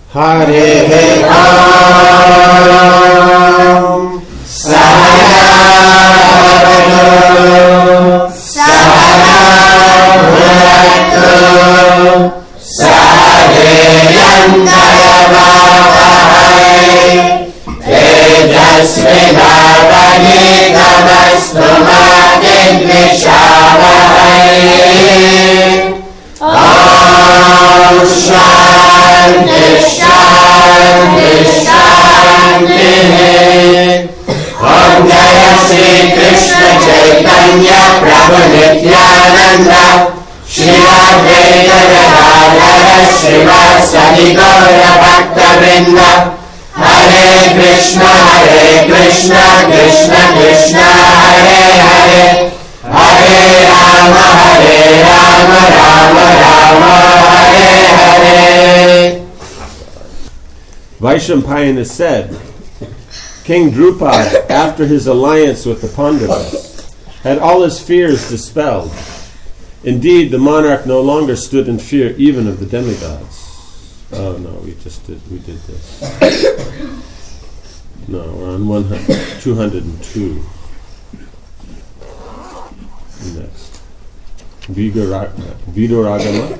Hare Om Sahana Sahana Sadhyantayavahai Tejasvinavaditamastu ma vidvishavahai Om Shanti Shanti Shanti Om Jaya Shri Krishna Chaitanya Prabhu Nityananda Shri Advaita Gadadhara Srivasadi Gaura Bhakta Vrinda Hare Krishna Krishna Krishna Hare Hare Hare Rama Rama Rama Hare Hare. Vaishampayana said, King Drupad, after his alliance with the Pandavas, had all his fears dispelled. Indeed, the monarch no longer stood in fear even of the demigods. Oh no, we did this. No, we're on 202. Next. Viduragama.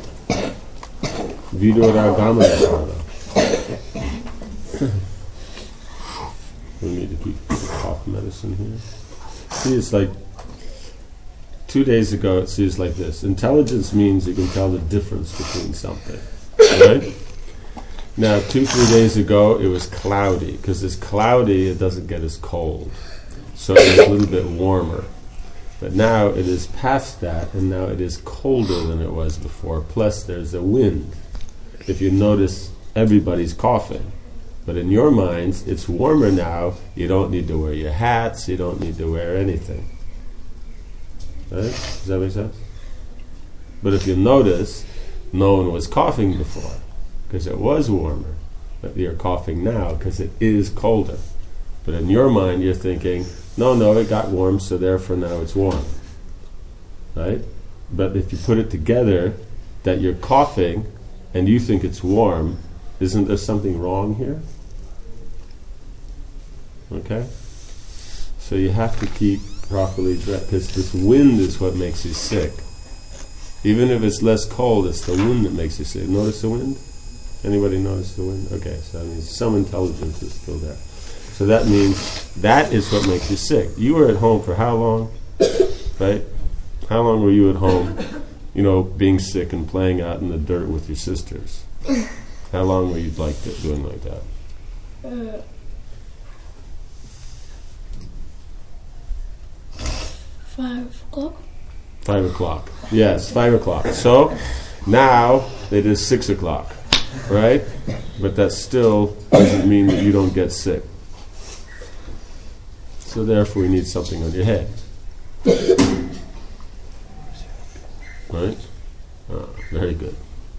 We need to keep cough medicine here. See, it's like 2 days ago it seems like this. Intelligence means you can tell the difference between something. Right? Now 2-3 days ago it was cloudy. Because it's cloudy it doesn't get as cold. So it's a little bit warmer. But now it is past that, and now it is colder than it was before. Plus there's a wind. If you notice, everybody's coughing. But in your minds, it's warmer now. You don't need to wear your hats. You don't need to wear anything. Right? Does that make sense? But if you notice, no one was coughing before, because it was warmer. But you're coughing now, because it is colder. But in your mind, you're thinking, no, it got warm, so therefore now it's warm. Right? But if you put it together, that you're coughing, and you think it's warm, isn't there something wrong here? Okay? So you have to keep properly dressed, because this wind is what makes you sick. Even if it's less cold, it's the wind that makes you sick. Notice the wind? Anybody notice the wind? Okay, so that means some intelligence is still there. So that means that is what makes you sick. You were at home for how long? Right? How long were you at home, being sick and playing out in the dirt with your sisters? How long were you doing like that? 5 o'clock. 5 o'clock. Yes, 5 o'clock. So now it is 6 o'clock, right? But that still doesn't mean that you don't get sick. So therefore we need something on your head. Right? Very good.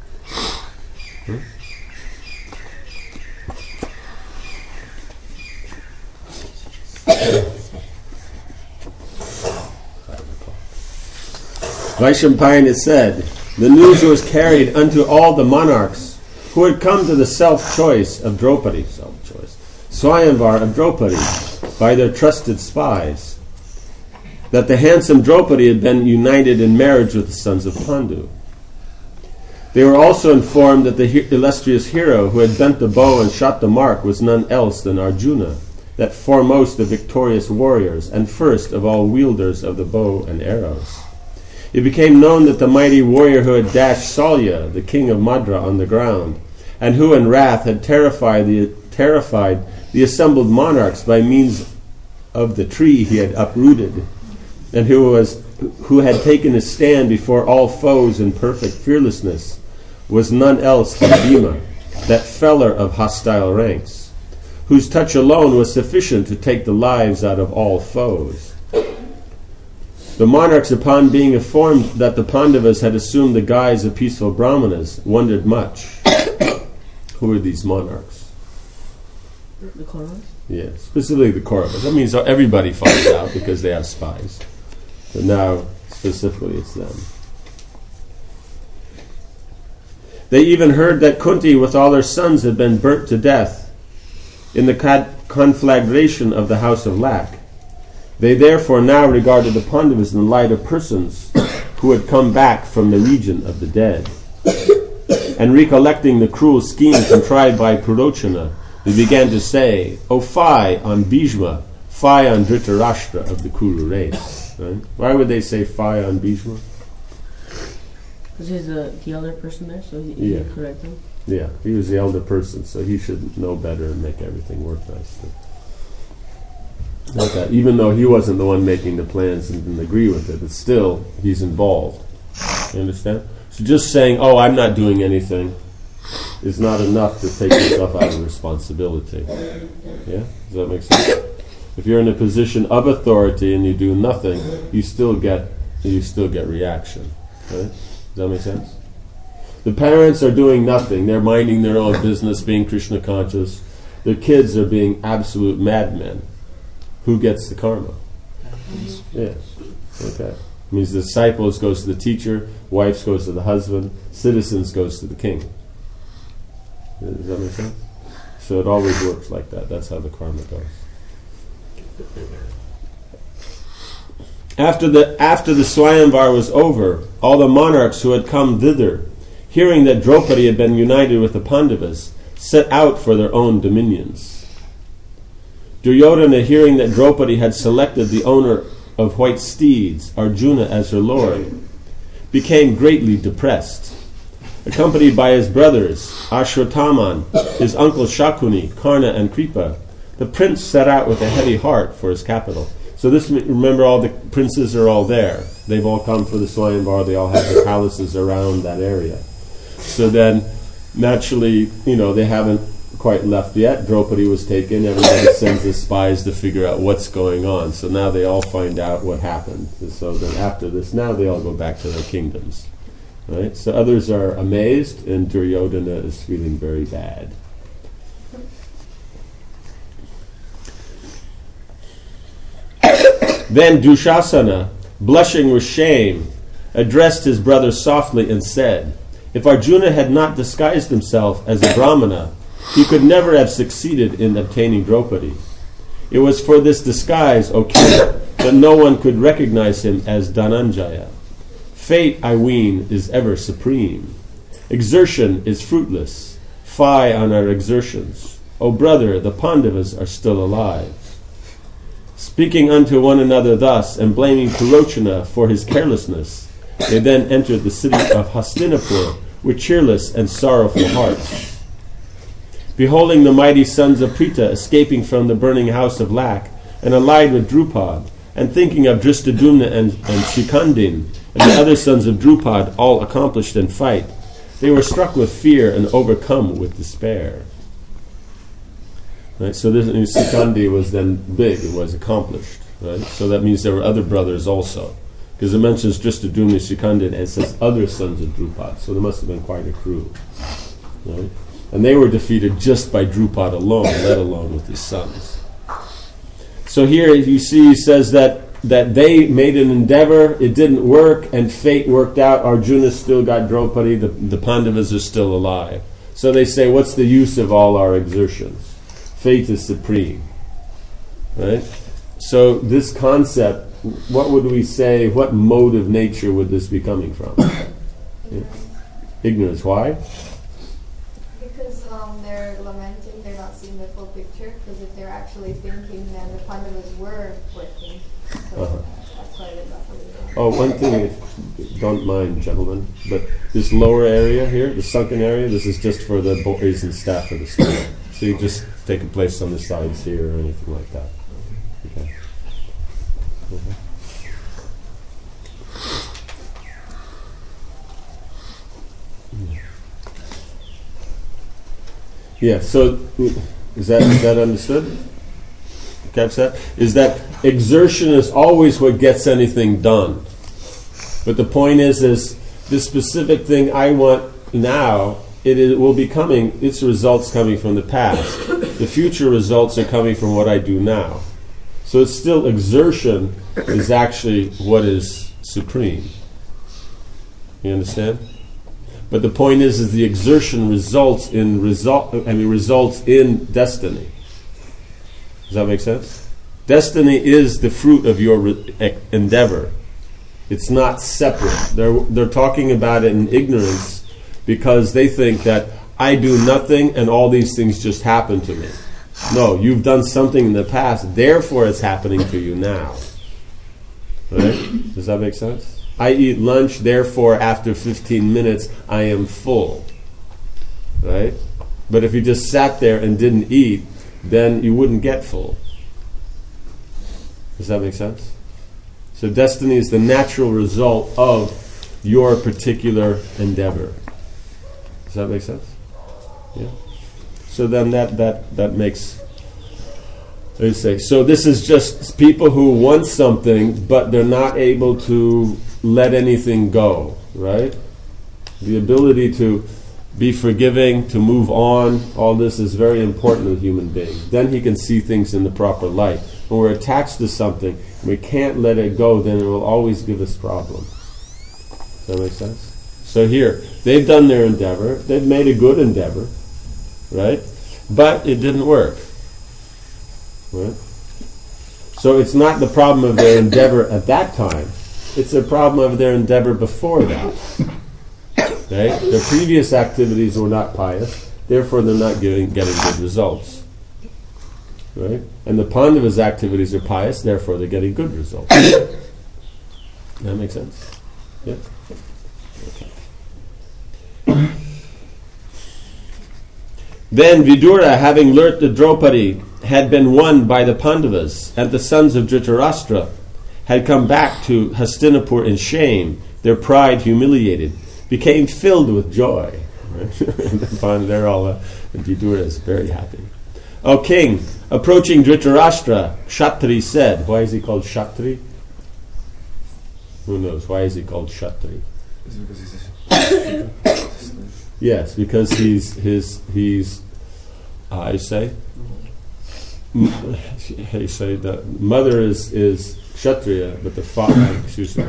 Vaishampayana said, the news was carried unto all the monarchs who had come to the self-choice of Draupadi, Swayamvar of Draupadi, by their trusted spies, that the handsome Draupadi had been united in marriage with the sons of Pandu. They were also informed that the illustrious hero who had bent the bow and shot the mark was none else than Arjuna, that foremost of victorious warriors and first of all wielders of the bow and arrows. It became known that the mighty warrior who had dashed Salya, the king of Madra, on the ground, and who in wrath had terrified the assembled monarchs by means of the tree he had uprooted, and who had taken his stand before all foes in perfect fearlessness, was none else than Bhima, that feller of hostile ranks, whose touch alone was sufficient to take the lives out of all foes. The monarchs, upon being informed that the Pandavas had assumed the guise of peaceful brahmanas, wondered much. Who are these monarchs? The Kauravas? Yeah, specifically the Kauravas. That means everybody finds out because they have spies. But now, specifically, it's them. They even heard that Kunti with all her sons had been burnt to death in the conflagration of the house of Lak. They therefore now regarded the Pandavas in the light of persons who had come back from the region of the dead. And recollecting the cruel scheme contrived by Purochana, they began to say, "O fie on Bhishma, fie on Dhritarashtra of the Kuru race." Right? Why would they say fie on Bhishma? Because he's the elder person there, so he Yeah. can correct him. Yeah, he was the elder person, so he should know better and make everything work nicely. Not that, even though he wasn't the one making the plans and didn't agree with it, but still, he's involved. You understand? So just saying, "Oh, I'm not doing anything," is not enough to take yourself out of responsibility. Yeah? Does that make sense? If you're in a position of authority and you do nothing, you still get reaction. Right? Does that make sense? The parents are doing nothing. They're minding their own business, being Krishna conscious. The kids are being absolute madmen. Who gets the karma? Yeah. Okay. Means the disciples goes to the teacher, wives goes to the husband, citizens goes to the king. Does that make sense? So it always works like that. That's how the karma goes. After the Swayamvar was over, all the monarchs who had come thither, hearing that Draupadi had been united with the Pandavas, set out for their own dominions. Duryodhana, hearing that Draupadi had selected the owner of white steeds, Arjuna, as her lord, became greatly depressed. Accompanied by his brothers, Ashwatthama, his uncle Shakuni, Karna, and Kripa, the prince set out with a heavy heart for his capital. So this, remember, all the princes are all there. They've all come for the Swayamvar. They all have their palaces around that area. So then, naturally, they haven't quite left yet. Draupadi was taken. Everybody sends the spies to figure out what's going on. So now they all find out what happened. So then after this, now they all go back to their kingdoms. Right? So others are amazed, and Duryodhana is feeling very bad. Then Dushasana, blushing with shame, addressed his brother softly and said, "If Arjuna had not disguised himself as a Brahmana, he could never have succeeded in obtaining Draupadi. It was for this disguise, O king, that no one could recognize him as Dhananjaya. Fate, I ween, is ever supreme. Exertion is fruitless. Fie on our exertions. O brother, the Pandavas are still alive." Speaking unto one another thus, and blaming Purochana for his carelessness, they then entered the city of Hastinapur with cheerless and sorrowful hearts. Beholding the mighty sons of Prita escaping from the burning house of Lak, and allied with Drupad, and thinking of Dristadumna and Shikandin, and the other sons of Drupad, all accomplished in fight, they were struck with fear and overcome with despair. Right? So this Shikandi was then big, it was accomplished. Right? So that means there were other brothers also. Because it mentions Dristadumna, Shikandin, and it says other sons of Drupad. So there must have been quite a crew. Right? And they were defeated just by Drupad alone, let alone with his sons. So here you see he says that they made an endeavor, it didn't work, and fate worked out. Arjuna still got Draupadi, the Pandavas are still alive. So they say, what's the use of all our exertions? Fate is supreme. Right? So this concept, what would we say, what mode of nature would this be coming from? Ignorance. Why? Because they're lamenting, they're not seeing the full picture. Because if they're actually thinking, then the Pandavas were working. So that's why they're not really wrong. Oh, one thing, if don't mind, gentlemen, but this lower area here, the sunken area, this is just for the boys and staff of the school. So you just take a place on the sides here or anything like that. Okay. Okay. Yeah, so is that understood? Catch that? Is that exertion is always what gets anything done. But the point is this specific thing I want now, it will be coming, its results coming from the past. The future results are coming from what I do now. So it's still exertion is actually what is supreme. You understand? But the point is the exertion results in destiny. Does that make sense? Destiny is the fruit of your endeavor. It's not separate. They're talking about it in ignorance because they think that I do nothing and all these things just happen to me. No, you've done something in the past, therefore it's happening to you now. Right? Does that make sense? I eat lunch, therefore after 15 minutes I am full. Right? But if you just sat there and didn't eat, then you wouldn't get full. Does that make sense? So destiny is the natural result of your particular endeavor. Does that make sense? Yeah. So then that makes, let me say, so this is just people who want something, but they're not able to let anything go, right? The ability to be forgiving, to move on, all this is very important to a human being. Then he can see things in the proper light. When we're attached to something, we can't let it go, then it will always give us problems. Does that make sense? So here, they've done their endeavor, they've made a good endeavor, right? But it didn't work. Right? So it's not the problem of their endeavor at that time, it's a problem of their endeavor before that. Okay? Their previous activities were not pious, therefore they're not getting good results. Right? And the Pandavas' activities are pious, therefore they're getting good results. That makes sense? Yeah? Okay. Then Vidura, having learnt that Draupadi had been won by the Pandavas, and the sons of Dhritarashtra had come back to Hastinapur in shame, their pride humiliated, became filled with joy. They're all, Vidura is very happy. O king, approaching Dhritarashtra, Kshatri said, why is he called Kshatri? Who knows? Why is he called Kshatri? Yes, because he's I say the mother is Kshatriya, but the father,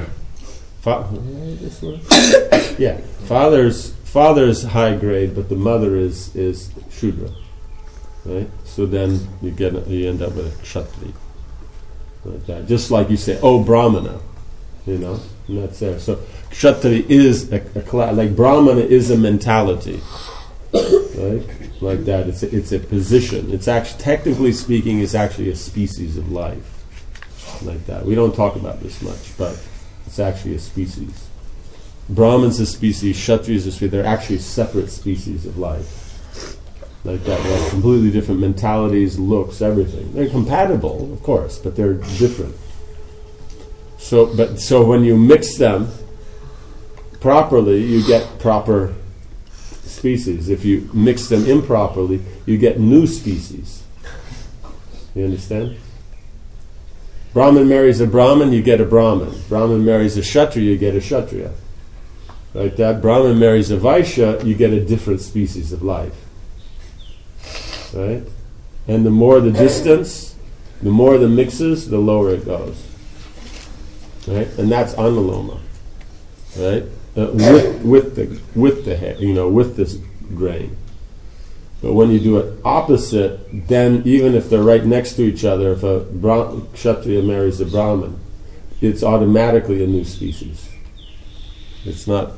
father's high grade, but the mother is Shudra. Right? So then you end up with a Kshatri. Like that. Just like you say, oh Brahmana, and that's there. So Kshatri is a class, like Brahmana is a mentality. Right? Like that. It's a position. It's actually, technically speaking, it's actually a species of life. Like that. We don't talk about this much, but it's actually a species. Brahman's a species, Kshatriya is a species. They're actually separate species of life. Like that, they have completely different mentalities, looks, everything. They're compatible, of course, but they're different. So when you mix them properly, you get proper species. If you mix them improperly, you get new species. You understand? Brahman marries a Brahman, you get a Brahman. Brahman marries a Kshatriya, you get a Kshatriya. Like that. Brahman marries a Vaishya, you get a different species of life. Right? And the more the distance, the more the mixes, the lower it goes. Right? And that's Anuloma. Right? With the hair, with this grain. But when you do it opposite, then even if they're right next to each other, if a Kshatriya marries a Brahman, it's automatically a new species. It won't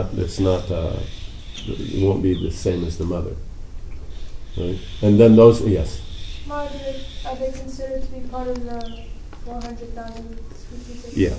be the same as the mother. Right? And then those, yes? Are they considered to be part of the 400,000 species? Yeah.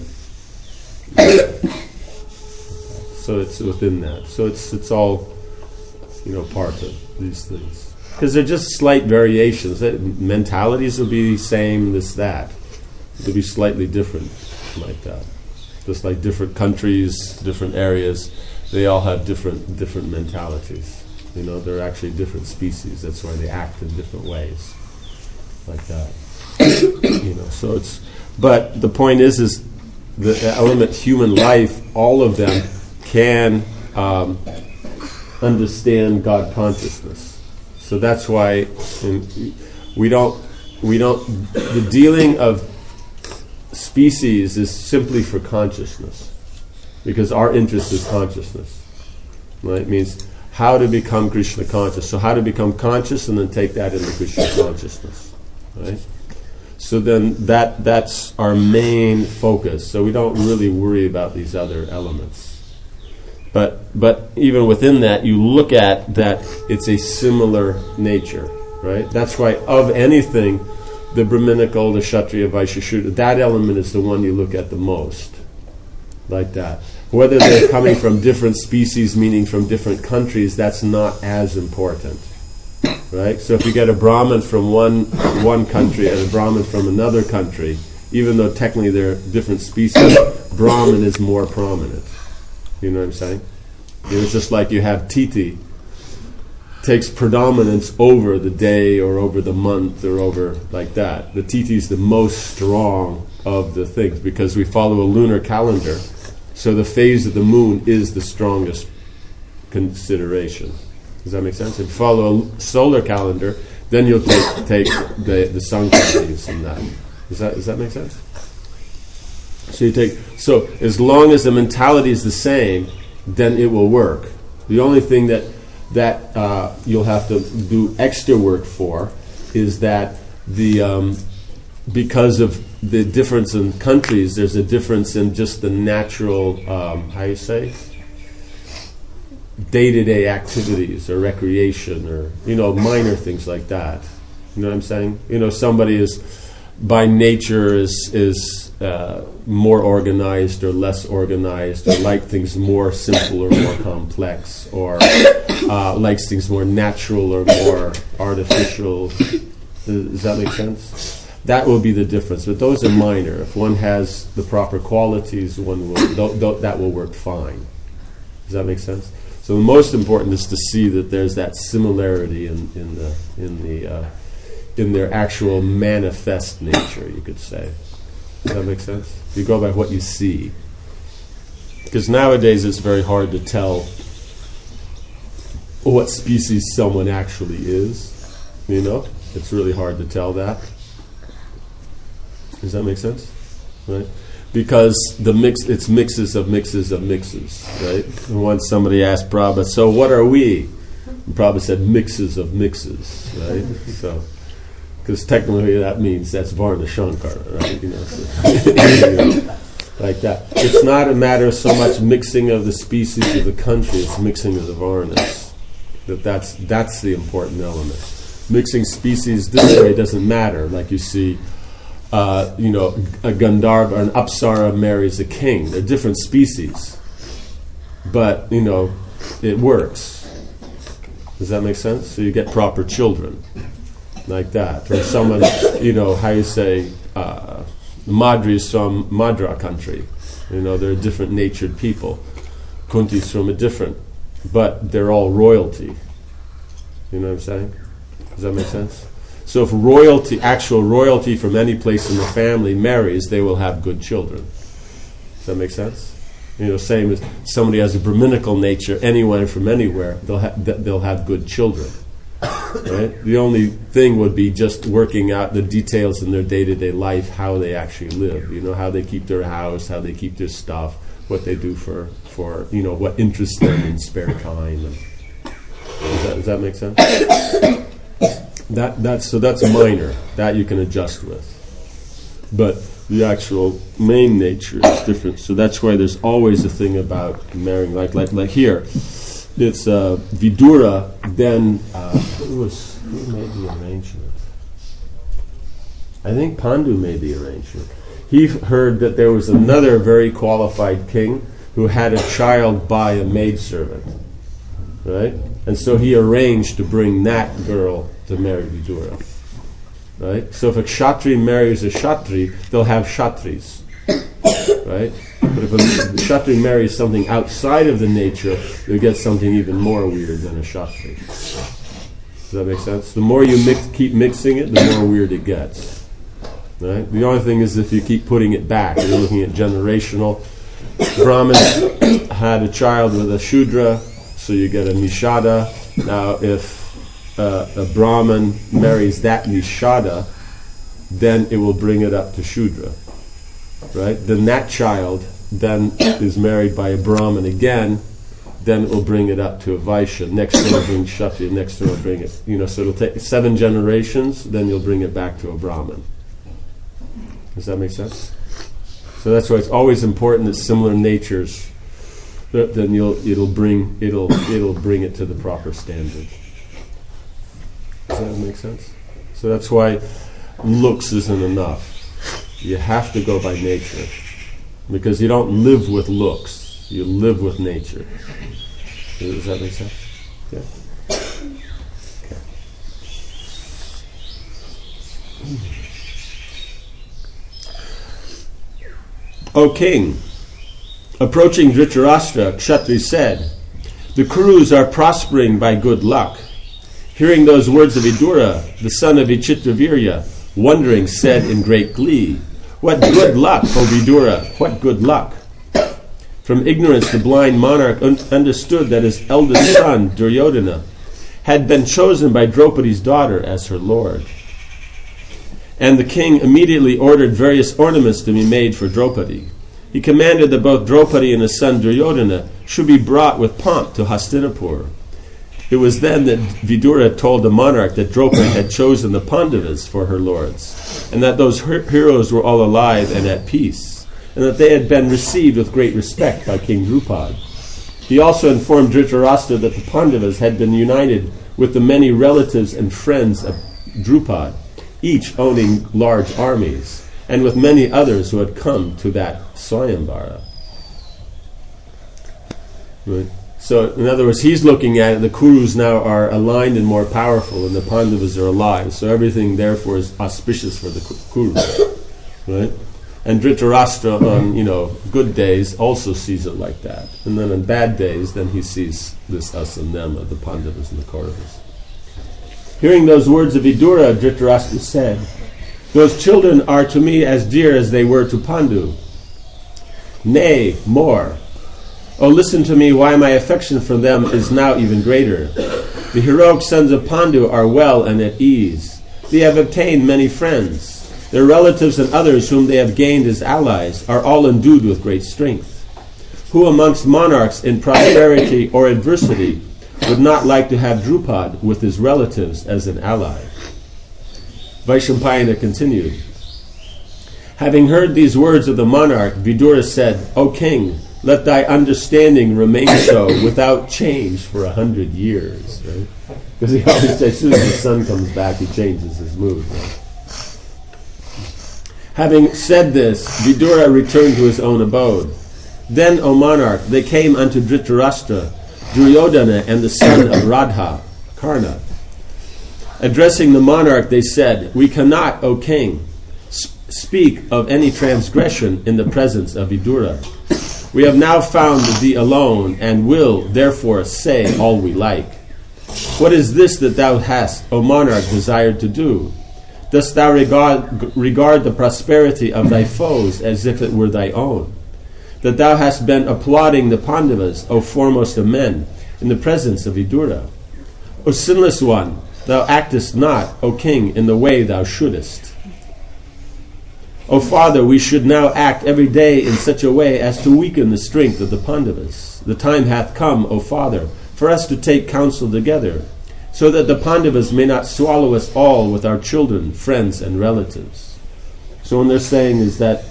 So it's within that. So it's all, part of these things. Because they're just slight variations. Mentalities will be the same, that. They'll be slightly different, like that. Just like different countries, different areas, they all have different mentalities. They're actually different species. That's why they act in different ways, like that. So it's. But the point is the element human life. All of them can understand God consciousness. So that's why we don't. The dealing of species is simply for consciousness, because our interest is consciousness. Right? It means how to become Krishna conscious. So how to become conscious and then take that into Krishna consciousness. Right? So then that's our main focus. So we don't really worry about these other elements. But even within that, you look at that it's a similar nature, right? That's why of anything, the Brahminical, the Kshatriya, Vaishya, Shudra, that element is the one you look at the most, like that. Whether they're coming from different species, meaning from different countries, that's not as important, right? So if you get a Brahmin from one country and a Brahmin from another country, even though technically they're different species, Brahmin is more prominent. You know what I'm saying? It's just like you have Titi takes predominance over the day or over the month or over like that. The Titi is the most strong of the things because we follow a lunar calendar. So the phase of the moon is the strongest consideration. Does that make sense? If you follow a solar calendar, then you'll take the sun phase and that. Does that make sense? So as long as the mentality is the same, then it will work. The only thing that you'll have to do extra work for is that because of the difference in countries, there's a difference in just the natural day-to-day activities or recreation or minor things like that. You know what I'm saying? Somebody is by nature is more organized or less organized, or like things more simple or more complex, or likes things more natural or more artificial. Does that make sense? That will be the difference. But those are minor. If one has the proper qualities, that will work fine. Does that make sense? So the most important is to see that there's that similarity in their actual manifest nature, you could say. Does that make sense? You go by what you see. Because nowadays it's very hard to tell what species someone actually is. It's really hard to tell that. Does that make sense? Right? Because it's mixes of mixes of mixes, right? And once somebody asked Prabhupada, so what are we? And Prabhupada said mixes of mixes, right? So, because technically that means that's Varna Shankara, right? Like that. It's not a matter of so much mixing of the species of the country, it's mixing of the Varnas. That's the important element. Mixing species this way doesn't matter. Like you see, a Gandharva or an Apsara marries a king. They're different species. But, it works. Does that make sense? So you get proper children. Like that. Or someone, Madri is from Madra country. They're different natured people. Kunti's from a different, but they're all royalty. You know what I'm saying? Does that make sense? So if actual royalty from any place in the family marries, they will have good children. Does that make sense? Same as somebody has a Brahminical nature, anyone from anywhere, they'll have good children. Right? The only thing would be just working out the details in their day-to-day life, how they actually live, how they keep their house, how they keep their stuff, what they do for what interests them in spare time. Does that make sense? That's minor. That you can adjust with. But the actual main nature is different. So that's why there's always a thing about marrying. Like here, it's Vidura. Then who made the arrangement? I think Pandu made the arrangement. He heard that there was another very qualified king who had a child by a maidservant, right? And so he arranged to bring that girl to marry Vidura, right? So if a Kshatri marries a Kshatri, they'll have Kshatris, right? But if a Kshatri marries something outside of the nature, you'll get something even more weird than a Kshatri. Does that make sense? The more you keep mixing it, the more weird it gets, right? The only thing is if you keep putting it back, you're looking at generational. Brahmin had a child with a Shudra, so you get a Nishada. Now if a Brahmin marries that Nishada, then it will bring it up to Shudra, right? Then that child then is married by a Brahmin again, then it will bring it up to a Vaishya. Next one will bring Kshatriya. Next one will bring it. So it'll take 7 generations, then you'll bring it back to a Brahmin. Does that make sense? So that's why it's always important that similar natures, then it'll bring it to the proper standard. Does that make sense? So that's why looks isn't enough. You have to go by nature, because you don't live with looks. You live with nature. Does that make sense? Yeah. Okay. O king, approaching Dhritarashtra, Kshatri said, "The Kurus are prospering by good luck." Hearing those words of Vidura, the son of Vichitravirya, wondering, said in great glee, "What good luck, O Vidura, what good luck!" From ignorance, the blind monarch understood that his eldest son, Duryodhana, had been chosen by Draupadi's daughter as her lord. And the king immediately ordered various ornaments to be made for Draupadi. He commanded that both Draupadi and his son Duryodhana should be brought with pomp to Hastinapur. It was then that Vidura told the monarch that Draupadi had chosen the Pandavas for her lords, and that those heroes were all alive and at peace, and that they had been received with great respect by King Drupad. He also informed Dhritarashtra that the Pandavas had been united with the many relatives and friends of Drupad, each owning large armies, and with many others who had come to that Swayamvara. Right. So, in other words, he's looking at it, the Kurus now are aligned and more powerful, and the Pandavas are alive, so everything therefore is auspicious for the Kurus. Right? And Dhritarashtra on, good days also sees it like that. And then on bad days, then he sees this us and them of the Pandavas and the Kauravas. Hearing those words of Vidura, Dhritarashtra said, "Those children are to me as dear as they were to Pandu. Nay, more. Oh, listen to me, why my affection for them is now even greater. The heroic sons of Pandu are well and at ease. They have obtained many friends. Their relatives and others whom they have gained as allies are all endued with great strength. Who amongst monarchs in prosperity or adversity would not like to have Drupad with his relatives as an ally?" Vaishampayana continued, "Having heard these words of the monarch, Vidura said, 'O king, let thy understanding remain so without change for 100 years.'" Right? Because he always says, as soon as the sun comes back, he changes his mood. Right? Having said this, Vidura returned to his own abode. Then, O monarch, they came unto Dhritarashtra, Duryodhana, and the son of Radha, Karna. Addressing the monarch, they said, "We cannot, O king, speak of any transgression in the presence of Vidura. We have now found thee alone, and will, therefore, say all we like. What is this that thou hast, O monarch, desired to do? Dost thou regard the prosperity of thy foes as if it were thy own? That thou hast been applauding the Pandavas, O foremost of men, in the presence of Vidura? O sinless one, thou actest not, O king, in the way thou shouldest. O father, we should now act every day in such a way as to weaken the strength of the Pandavas. The time hath come, O father, for us to take counsel together, so that the Pandavas may not swallow us all with our children, friends, and relatives." So what they're saying is that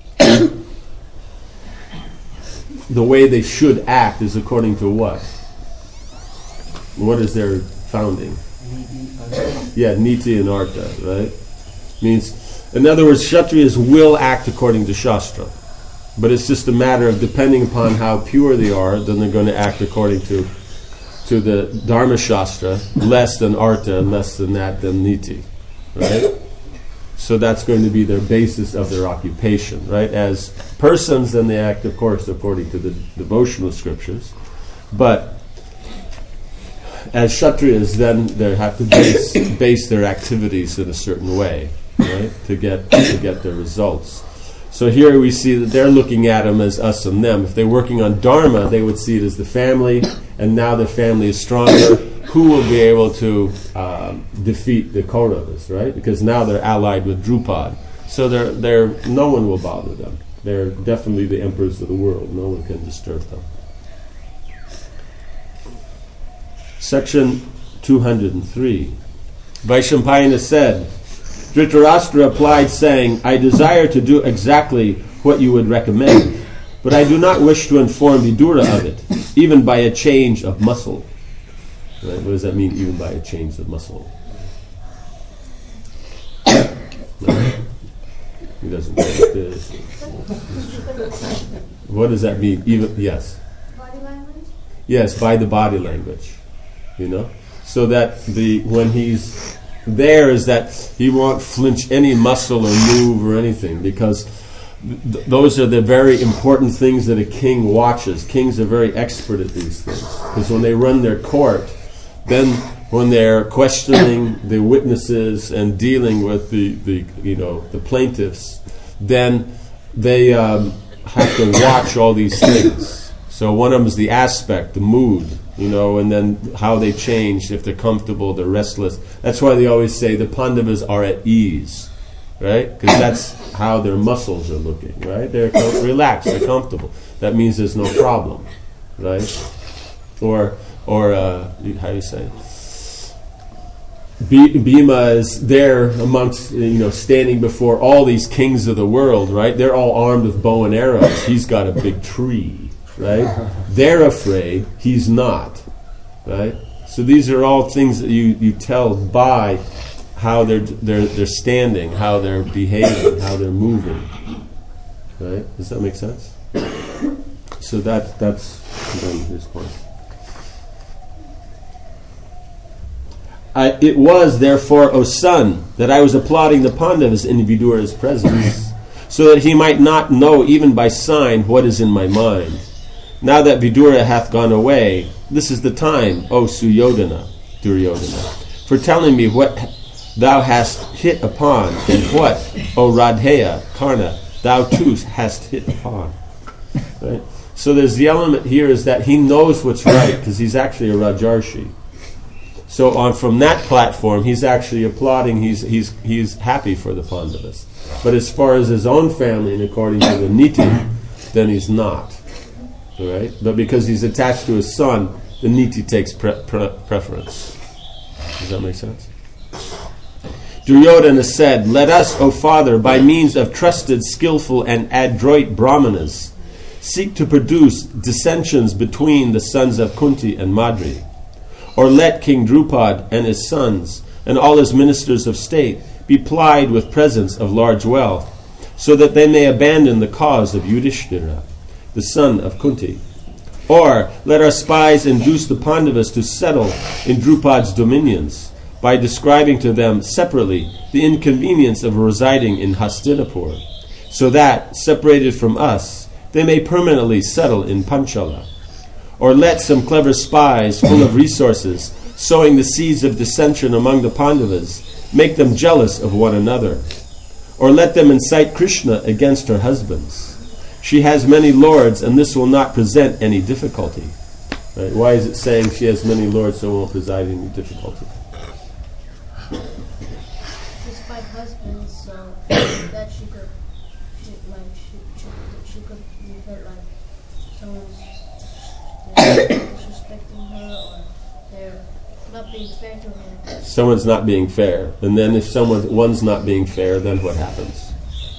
the way they should act is according to what? What is their founding? Yeah, Niti and Artha, right? Means, in other words, Kshatriyas will act according to Shastra. But it's just a matter of, depending upon how pure they are, then they're going to act according to the Dharma Shastra, less than Artha, less than that, than Niti. Right? So that's going to be their basis of their occupation, right? As persons, then they act, of course, according to the devotional scriptures. But as Kshatriyas, then they have to base their activities in a certain way, right? To get their results. So here we see that they're looking at them as us and them. If they're working on Dharma, they would see it as the family, and now the family is stronger. Who will be able to defeat the Kauravas, right? Because now they're allied with Drupad. So they're no one will bother them. They're definitely the emperors of the world. No one can disturb them. Section 203. Vaishampayana said, Dhritarashtra replied saying, I desire to do exactly what you would recommend, but I do not wish to inform Vidura of it, even by a change of muscle. Right? What does that mean, even by a change of muscle? No. He doesn't like this. What does that mean? Even yes. Body language? Yes, by the body language. So that when he's there is that he won't flinch any muscle or move or anything, because those are the very important things that a king watches. Kings are very expert at these things, because when they run their court, then when they're questioning the witnesses and dealing with the plaintiffs, then they have to watch all these things. So one of them is the aspect, the mood, and then how they change, if they're comfortable, they're restless. That's why they always say the Pandavas are at ease, right? Because that's how their muscles are looking, right? They're relaxed, they're comfortable. That means there's no problem, right? Or how do you say? Bhima is there amongst, standing before all these kings of the world, right? They're all armed with bow and arrows. He's got a big tree, right? They're afraid. He's not, right? So these are all things that you tell by how they're standing, how they're behaving, how they're moving, right? Does that make sense? So that's his point. It was, therefore, O son, that I was applauding the Pandavas in Vidura's presence, so that he might not know even by sign what is in my mind. Now that Vidura hath gone away, this is the time, O Duryodhana, for telling me what thou hast hit upon, and what, O Radheya, Karna, thou too hast hit upon. Right? So there's the element here is that he knows what's right, because he's actually a Rajarshi. So from that platform, he's actually applauding. He's happy for the Pandavas. But as far as his own family, and according to the Niti, then he's not. All right? But because he's attached to his son, the Niti takes preference. Does that make sense? Duryodhana said, Let us, O father, by means of trusted, skillful, and adroit brahmanas, seek to produce dissensions between the sons of Kunti and Madri. Or let King Drupad and his sons and all his ministers of state be plied with presents of large wealth, so that they may abandon the cause of Yudhishthira, the son of Kunti. Or let our spies induce the Pandavas to settle in Drupad's dominions, by describing to them separately the inconvenience of residing in Hastinapur, so that, separated from us, they may permanently settle in Panchala. Or let some clever spies, full of resources, sowing the seeds of dissension among the Pandavas, make them jealous of one another. Or let them incite Krishna against her husbands. She has many lords, and this will not present any difficulty. Right? Why is it saying she has many lords, so it won't present any difficulty? Despite husbands, so that she could be felt like someone's disrespecting her, or they're not being fair to her. Someone's not being fair. And then if one's not being fair, then what happens?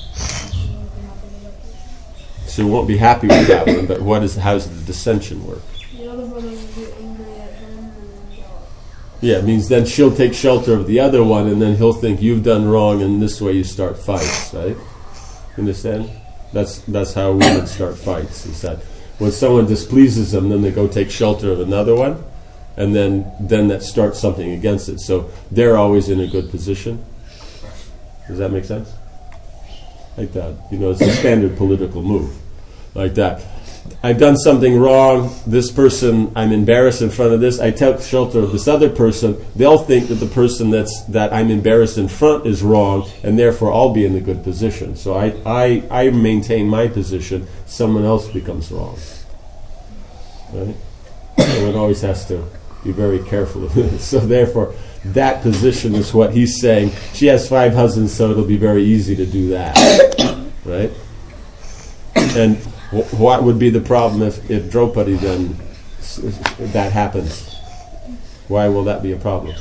So we won't be happy with that one, but how does the dissension work? The other brothers will get angry at him. Yeah, it means then she'll take shelter of the other one, and then he'll think you've done wrong, and this way you start fights, right? You understand? That's how women start fights. Is that when someone displeases them, then they go take shelter of another one, and then that starts something against it. So they're always in a good position. Does that make sense? Like that. It's a standard political move. Like that. I've done something wrong. This person, I'm embarrassed in front of this. I take shelter of this other person. They'll think that the person that I'm embarrassed in front is wrong, and therefore I'll be in the good position. So I maintain my position. Someone else becomes wrong. Right? So one always has to be very careful of this. So therefore, that position is what he's saying. She has 5 husbands, so it'll be very easy to do that. Right? And what would be the problem if Draupadi then that happens? Why will that be a problem?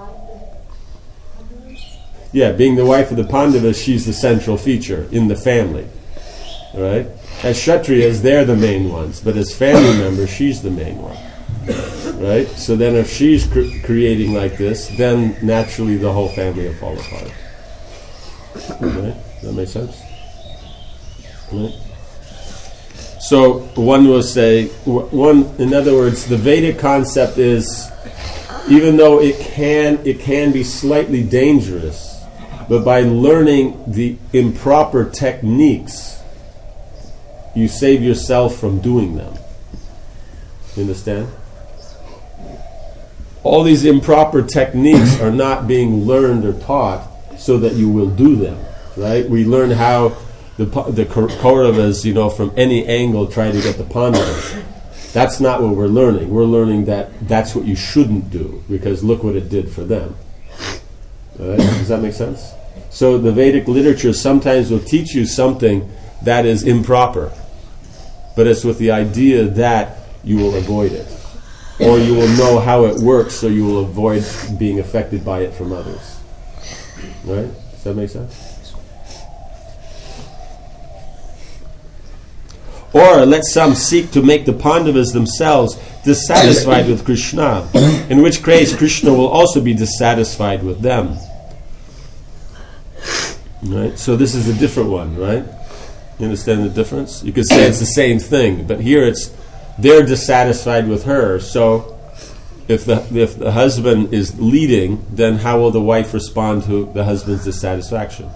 Yeah, being the wife of the Pandavas, she's the central feature in the family. Right? As Kshatriyas, they're the main ones, but as family members, she's the main one. Right? So then if she's creating like this, then naturally the whole family will fall apart. Right? Does that make sense? Right? So one will say, in other words, the Vedic concept is, even though it can be slightly dangerous, but by learning the improper techniques, you save yourself from doing them. You understand? All these improper techniques are not being learned or taught so that you will do them. Right? We learn how the Kauravas, from any angle try to get the Pandavas. That's not what we're learning. We're learning that that's what you shouldn't do, because look what it did for them. Right? Does that make sense? So the Vedic literature sometimes will teach you something that is improper, but it's with the idea that you will avoid it, or you will know how it works, so you will avoid being affected by it from others. Right? Does that make sense? Or let some seek to make the Pandavas themselves dissatisfied with Krishna, in which case Krishna will also be dissatisfied with them. Right? So this is a different one, right? You understand the difference? You could say it's the same thing, but here they're dissatisfied with her, so if the husband is leading, then how will the wife respond to the husband's dissatisfaction?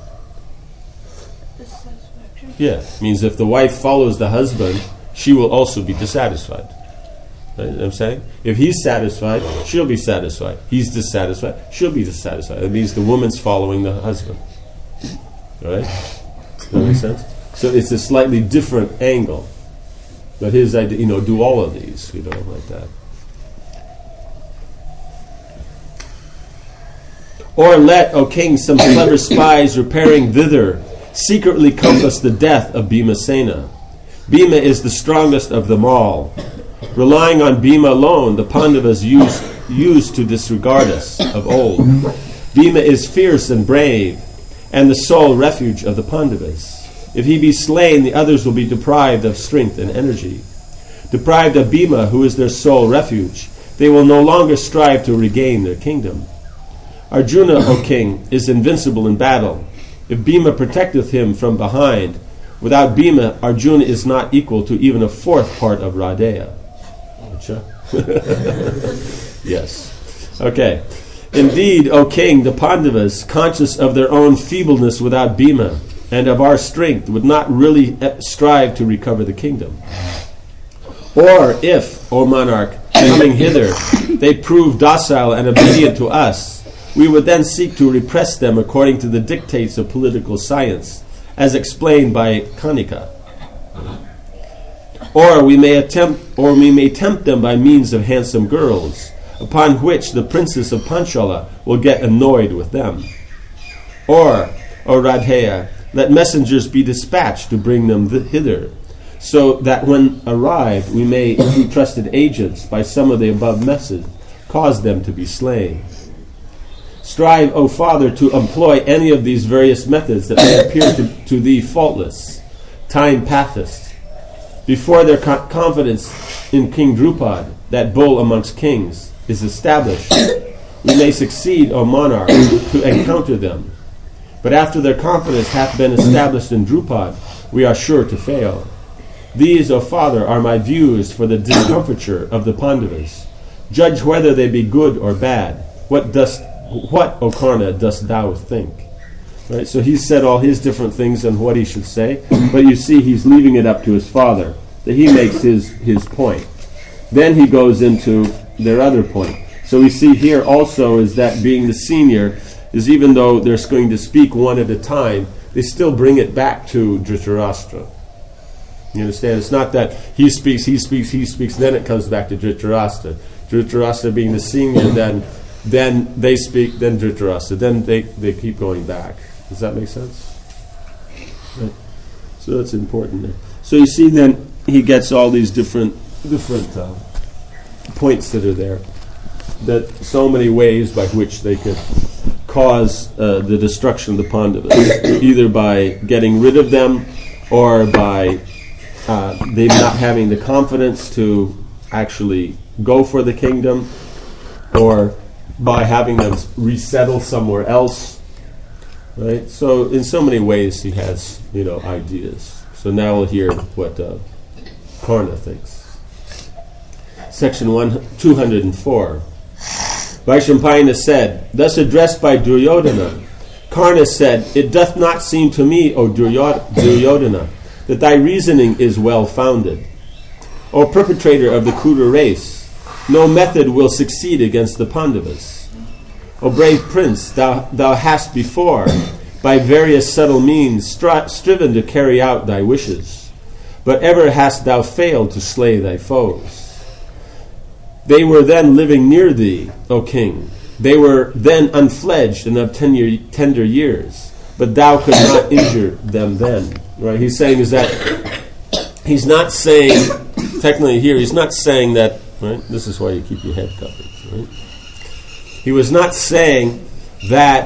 Yeah, means if the wife follows the husband, she will also be dissatisfied. Right? You know what I'm saying? If he's satisfied, she'll be satisfied. He's dissatisfied, she'll be dissatisfied. It means the woman's following the husband. Right? Does that make sense? So it's a slightly different angle. But his idea, do all of these, like that. Or let, O king, some clever spies repairing thither secretly compass the death of Bhimasena. Bhima is the strongest of them all. Relying on Bhima alone, the Pandavas used to disregard us of old. Bhima is fierce and brave, and the sole refuge of the Pandavas. If he be slain, the others will be deprived of strength and energy. Deprived of Bhima, who is their sole refuge, they will no longer strive to regain their kingdom. Arjuna, O king, is invincible in battle. If Bhima protecteth him from behind, without Bhima, Arjuna is not equal to even a fourth part of Radeya. Yes. Okay. Indeed, O king, the Pandavas, conscious of their own feebleness without Bhima, and of our strength, would not really strive to recover the kingdom. Or if, O monarch, coming hither, they prove docile and obedient to us, we would then seek to repress them according to the dictates of political science, as explained by Kanika. Or we may tempt them by means of handsome girls, upon which the princess of Panchala will get annoyed with them. Or, O Radheya, let messengers be dispatched to bring them hither, so that when arrived we may, through trusted agents, by some of the above message, cause them to be slain. Strive, O father, to employ any of these various methods that may appear to thee faultless. Time passeth. Before their confidence in King Drupad, that bull amongst kings, is established, we may succeed, O monarch, to encounter them. But after their confidence hath been established in Drupad, we are sure to fail. These, O father, are my views for the discomfiture of the Pandavas. Judge whether they be good or bad. What, O Karna, dost thou think? Right, so he said all his different things on what he should say, but you see he's leaving it up to his father, that he makes his point. Then he goes into their other point. So we see here also is that being the senior is, even though they're going to speak one at a time, they still bring it back to Dhritarashtra. You understand? It's not that he speaks, then it comes back to Dhritarashtra. Dhritarashtra being the senior, then they speak, then Dhritarashtra, then they keep going back. Does that make sense? Right. So that's important there. So you see then he gets all these different points that are there. so many ways by which they could cause the destruction of the Pandavas, either by getting rid of them or by them not having the confidence to actually go for the kingdom, or by having them resettle somewhere else. Right? So in so many ways he has, ideas. So now we'll hear what Karna thinks. Section 204. Vaishampayana said, thus addressed by Duryodhana, Karna said, it doth not seem to me, O Duryodhana, that thy reasoning is well-founded. O perpetrator of the Kuru race, no method will succeed against the Pandavas. O brave prince, thou hast before, by various subtle means, striven to carry out thy wishes, but ever hast thou failed to slay thy foes. They were then living near thee, O king. They were then unfledged and of tender years, but thou could not injure them then. Right? He's saying is that he's not saying, technically here, he's not saying that, right? This is why you keep your head covered, right? He was not saying that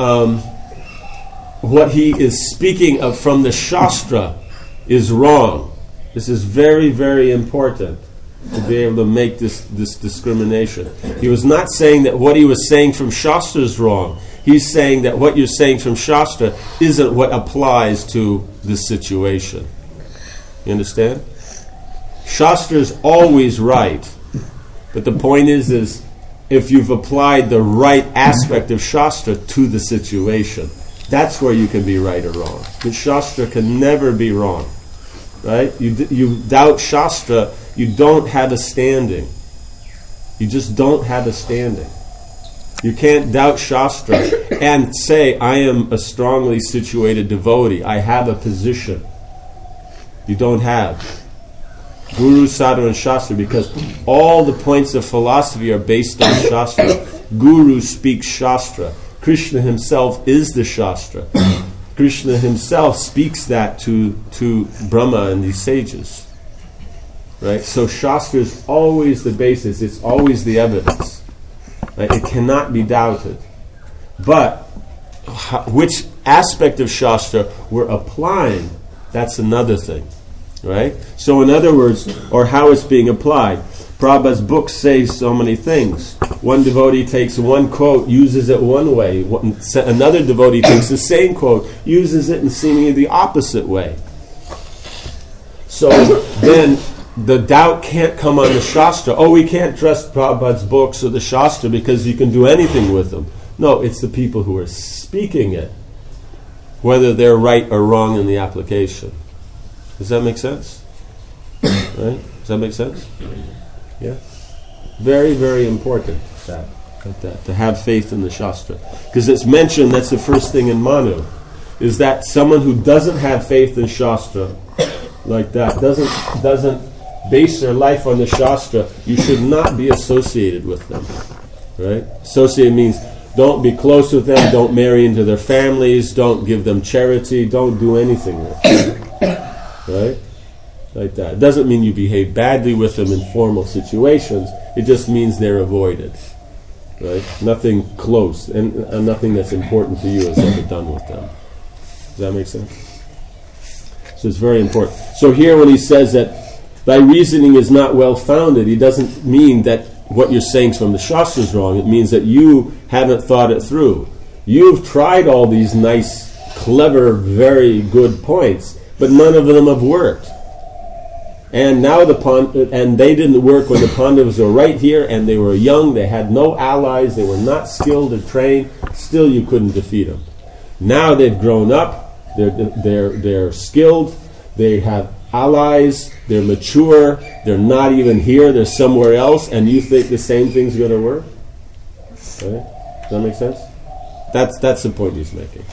what he is speaking of from the Shastra is wrong. This is very, very important to be able to make this discrimination. He was not saying that what he was saying from Shastra is wrong. He's saying that what you're saying from Shastra isn't what applies to this situation. You understand? Shastra is always right. But the point is if you've applied the right aspect of Shastra to the situation, that's where you can be right or wrong. But Shastra can never be wrong. Right? You doubt Shastra, you don't have a standing. You just don't have a standing. You can't doubt Shastra and say, I am a strongly situated devotee. I have a position. You don't have. Guru, Sadhu, and Shastra, because all the points of philosophy are based on Shastra. Guru speaks Shastra. Krishna himself is the Shastra. Krishna himself speaks that to Brahma and these sages. Right? So Shastra is always the basis. It's always the evidence. Right? It cannot be doubted. But which aspect of Shastra we're applying, that's another thing. Right? So in other words, or how it's being applied. Prabhupada's books say so many things. One devotee takes one quote, uses it one way. Another devotee takes the same quote, uses it in seemingly the opposite way. So then the doubt can't come on the Shastra. Oh, we can't trust Prabhupada's books or the Shastra because you can do anything with them. No, it's the people who are speaking it, whether they're right or wrong in the application. Does that make sense? Right? Does that make sense? Yeah? Very, very important to have faith in the Shastra. Because it's mentioned, that's the first thing in Manu, is that someone who doesn't have faith in Shastra, like that, doesn't base their life on the Shastra, you should not be associated with them. Right? Associated means don't be close with them, don't marry into their families, don't give them charity, don't do anything with them. Right? Like that. It doesn't mean you behave badly with them in formal situations. It just means they're avoided. Right? Nothing close and nothing that's important to you is ever done with them. Does that make sense? So it's very important. So here when he says that thy reasoning is not well founded, he doesn't mean that what you're saying from the Shastra is wrong. It means that you haven't thought it through. You've tried all these nice, clever, very good points, but none of them have worked. And now and they didn't work when the Pandavas were right here, and they were young, they had no allies, they were not skilled or trained, still you couldn't defeat them. Now they've grown up, they're skilled, they have allies, they're mature, they're not even here, they're somewhere else, and you think the same thing's going to work? Right? Does that make sense? That's the point he's making.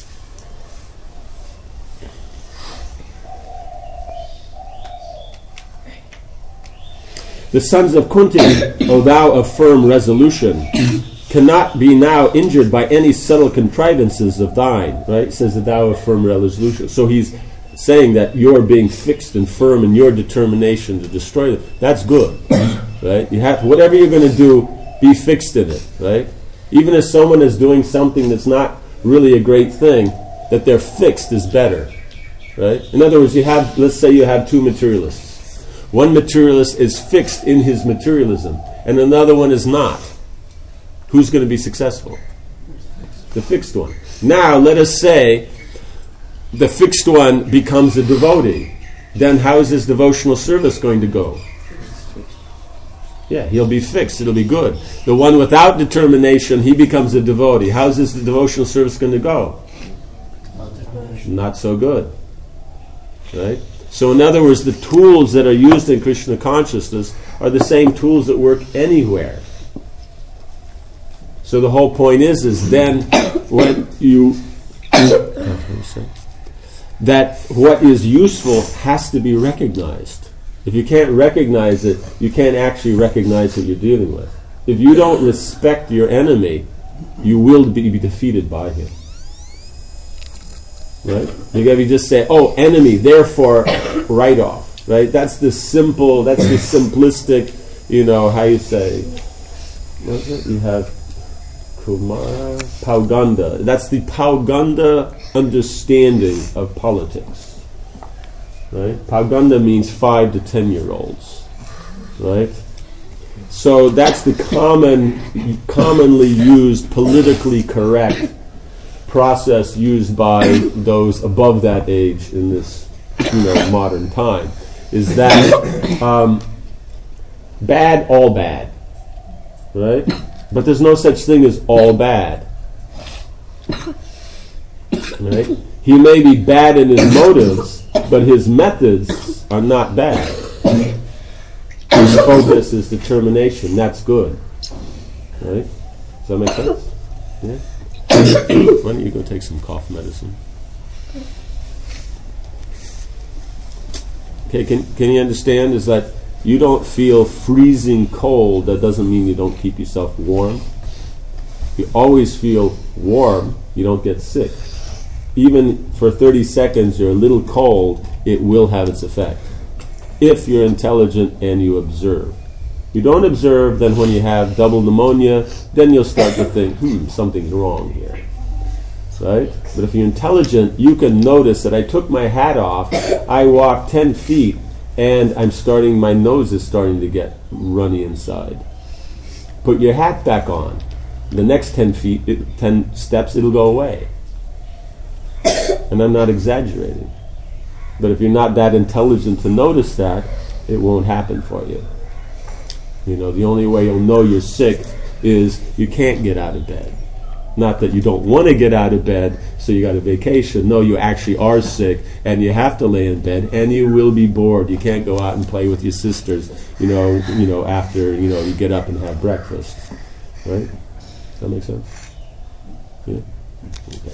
The sons of Kunti, O thou of firm resolution, cannot be now injured by any subtle contrivances of thine. Right? It says that thou of firm resolution. So he's saying that you're being fixed and firm in your determination to destroy them. That's good. Right? You have whatever you're going to do, be fixed in it, right? Even if someone is doing something that's not really a great thing, that they're fixed is better, right? In other words, let's say you have two materialists. One materialist is fixed in his materialism, and another one is not. Who's going to be successful? The fixed one. Now, let us say the fixed one becomes a devotee. Then how is his devotional service going to go? Yeah, he'll be fixed. It'll be good. The one without determination, he becomes a devotee. How's his devotional service going to go? Not so good. Right? So in other words, the tools that are used in Krishna consciousness are the same tools that work anywhere. So the whole point is then when you that what is useful has to be recognized. If you can't recognize it, you can't actually recognize what you're dealing with. If you don't respect your enemy, you will be defeated by him. Right? You just say, "Oh, enemy, therefore write off." Right? That's the simplistic, how you say. What's it? You have Kumara Pauganda. That's the Pauganda understanding of politics. Right? Pauganda means 5 to 10-year-olds. Right? So that's the commonly used, politically correct process used by those above that age in this modern time. Is that bad, all bad. Right? But there's no such thing as all bad. Right? He may be bad in his motives, but his methods are not bad. His focus is determination. That's good. Right? Does that make sense? Yeah? Why don't you go take some cough medicine? Okay, can you understand? Is that you don't feel freezing cold, that doesn't mean you don't keep yourself warm. You always feel warm, you don't get sick. Even for 30 seconds you're a little cold, it will have its effect. If you're intelligent and you observe. You don't observe, then when you have double pneumonia, then you'll start to think, something's wrong here. Right? But if you're intelligent, you can notice that I took my hat off, I walked 10 feet, and my nose is starting to get runny inside. Put your hat back on. The next 10 steps, it'll go away. And I'm not exaggerating. But if you're not that intelligent to notice that, it won't happen for you. The only way you'll know you're sick is you can't get out of bed. Not that you don't want to get out of bed, so you got a vacation. No, you actually are sick, and you have to lay in bed, and you will be bored. You can't go out and play with your sisters, after, you get up and have breakfast. Right? Does that make sense? Yeah? Okay.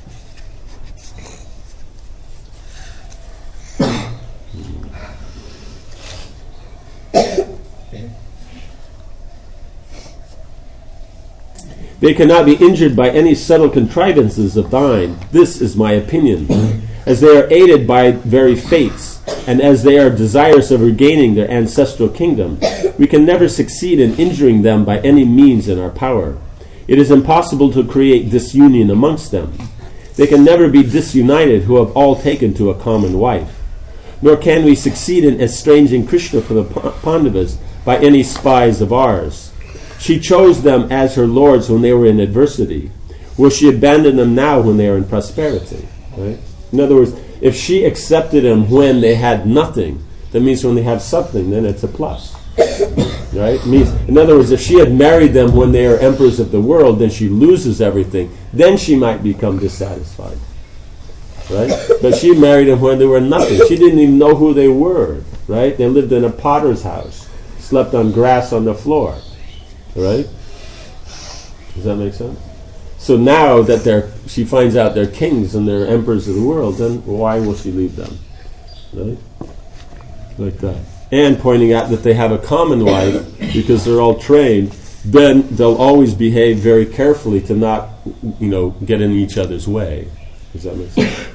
They cannot be injured by any subtle contrivances of thine. This is my opinion. As they are aided by very fates, and as they are desirous of regaining their ancestral kingdom, we can never succeed in injuring them by any means in our power. It is impossible to create disunion amongst them. They can never be disunited who have all taken to a common wife. Nor can we succeed in estranging Krishna from the Pandavas by any spies of ours. She chose them as her lords when they were in adversity. Will she abandon them now when they are in prosperity? Right? In other words, if she accepted them when they had nothing, that means when they have something, then it's a plus. Right? It means, in other words, if she had married them when they are emperors of the world, then she loses everything. Then she might become dissatisfied. Right? But she married them when they were nothing. She didn't even know who they were. Right? They lived in a potter's house, slept on grass on the floor. Right? Does that make sense? So now that she finds out they're kings and they're emperors of the world, then why will she leave them? Right? Like that. And pointing out that they have a common life because they're all trained, then they'll always behave very carefully to not, get in each other's way. Does that make sense?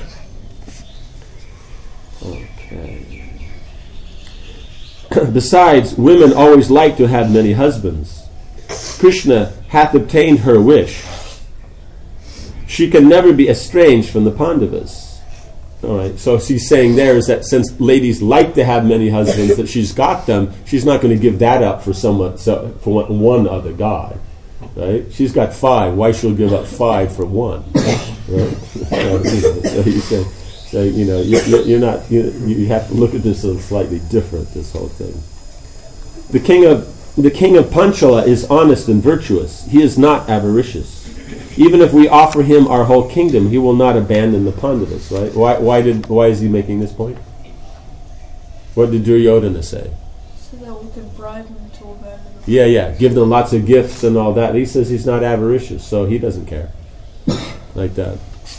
Okay. Besides, women always like to have many husbands. Krishna hath obtained her wish, she can never be estranged from the Pandavas. All right, so she's saying there is that since ladies like to have many husbands, that she's got them, she's not going to give that up for for one other guy. Right? She's got 5. Why she'll give up 5 for one? Right? So you say, you're not. You have to look at this a little slightly different. This whole thing. The king of Panchala is honest and virtuous. He is not avaricious. Even if we offer him our whole kingdom, he will not abandon the Pandavas. Right? Why is he making this point? What did Duryodhana say? So that we can bribe him to abandon them. Yeah. Give them lots of gifts and all that. He says he's not avaricious, so he doesn't care. Like that.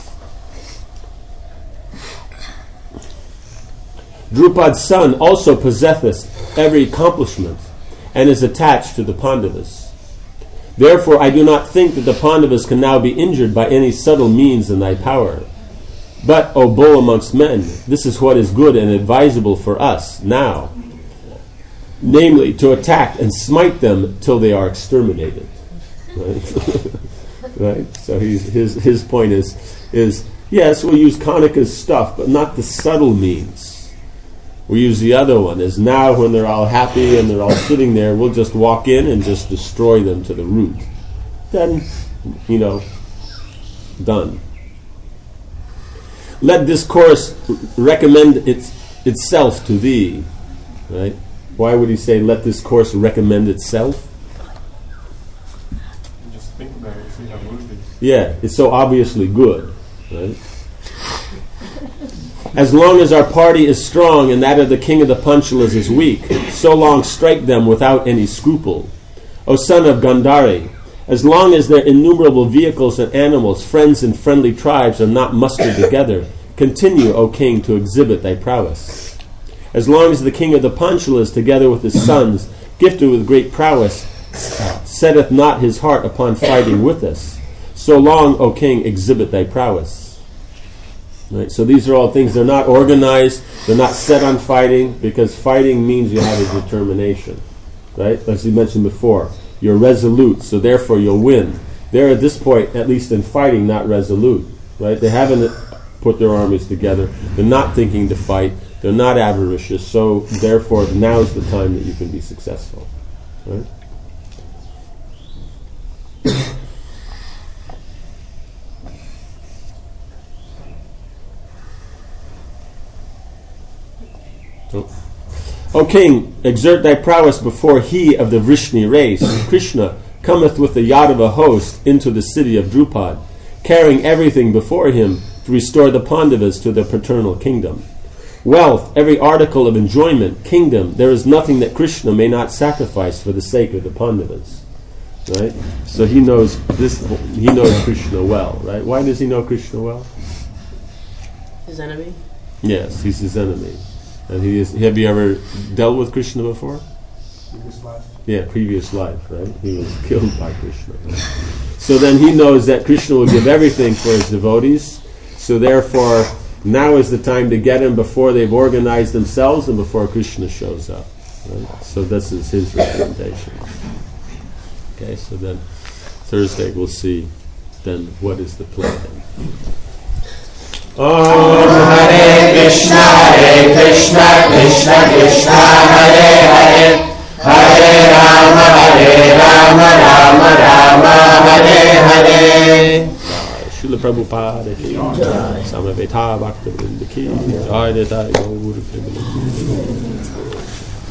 Drupad's son also possesseth every accomplishment and is attached to the Pandavas. Therefore I do not think that the Pandavas can now be injured by any subtle means in thy power. But, O bull amongst men, this is what is good and advisable for us now, namely to attack and smite them till they are exterminated. Right? Right? So his point is yes, we'll use Kanaka's stuff, but not the subtle means. We use the other one, is now when they're all happy and they're all sitting there, we'll just walk in and just destroy them to the root. Then, done. Let this course recommend itself to thee. Right? Why would he say, let this course recommend itself? Just think about it, see how good it is. Yeah, it's so obviously good. Right? As long as our party is strong and that of the king of the Panchalas is weak, so long strike them without any scruple. O son of Gandhari, as long as their innumerable vehicles and animals, friends and friendly tribes are not mustered together, continue, O king, to exhibit thy prowess. As long as the king of the Panchalas, together with his sons, gifted with great prowess, setteth not his heart upon fighting with us, so long, O king, exhibit thy prowess. Right? So these are all things, they're not organized, they're not set on fighting, because fighting means you have a determination. Right? As you mentioned before, you're resolute, so therefore you'll win. They're at this point, at least in fighting, not resolute. Right? They haven't put their armies together, they're not thinking to fight, they're not avaricious, so therefore now's the time that you can be successful. Right? O king, exert thy prowess before he of the Vrishni race, Krishna, cometh with the Yadava host into the city of Drupad, carrying everything before him to restore the Pandavas to their paternal kingdom. Wealth, every article of enjoyment, kingdom, there is nothing that Krishna may not sacrifice for the sake of the Pandavas. Right? So he knows Krishna well, right? Why does he know Krishna well? His enemy? Yes, he's his enemy. And have you ever dealt with Krishna before? Previous life. Yeah, previous life, right? He was killed by Krishna. So then he knows that Krishna will give everything for his devotees. So therefore, now is the time to get him before they've organized themselves and before Krishna shows up. Right? So this is his recommendation. Okay, so then Thursday we'll see then what is the plan. Hare Krishna, Krishna Krishna, Hare Hare, Hare Rama, Rama Rama, Hare Hare. Srila Prabhupada ki jai, Samaveta Bhakta Vrinda ki jai, Gaur Premanande.